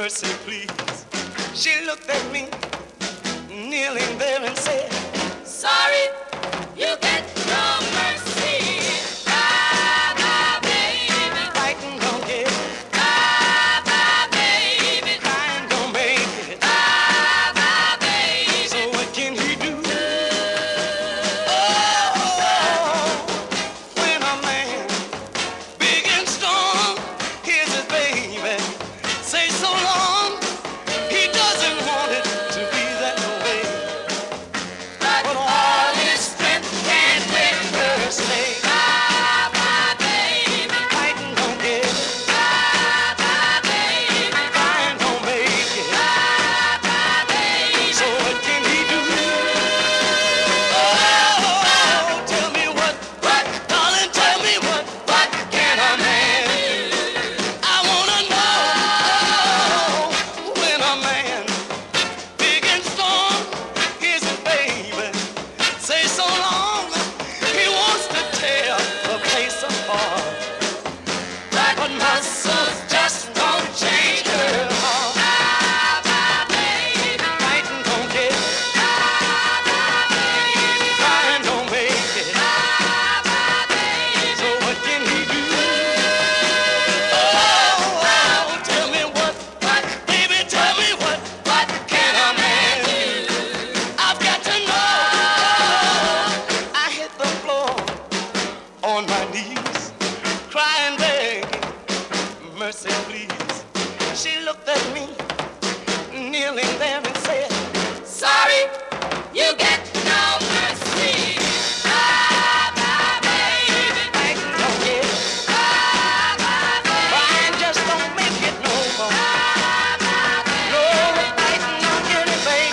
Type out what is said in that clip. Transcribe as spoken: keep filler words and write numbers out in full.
mercy, please. She looked at me, kneeling there and said, sorry, you get no mercy. Bye bye, baby. Fighting don't get it. Bye bye, baby. Crying don't make it. Bye bye, baby. So what can he do? Oh, when a man big and strong hears his baby say so long, he doesn't want it to be that way. But But all his strength can't win her. say, Bye bye, baby. fighting don't get it. Bye bye, baby. Crying don't make it. Bye bye, baby. So what can he do? Oh, tell me what, What, darling, tell me what, what can a man do? I wanna know when a man big and strong hears his baby say so long, he wants to tear the place apart, but muscles just won't change her heart. Bye bye, baby. Fighting don't get it. Bye bye, baby. Crying don't make it. Bye bye, baby. So what can he do? Oh, tell me what, What, baby, tell me what, what can a man do? I've got to know. I hit the floor on my knees, crying, begging, mercy, please. She looked at me, kneeling there and said,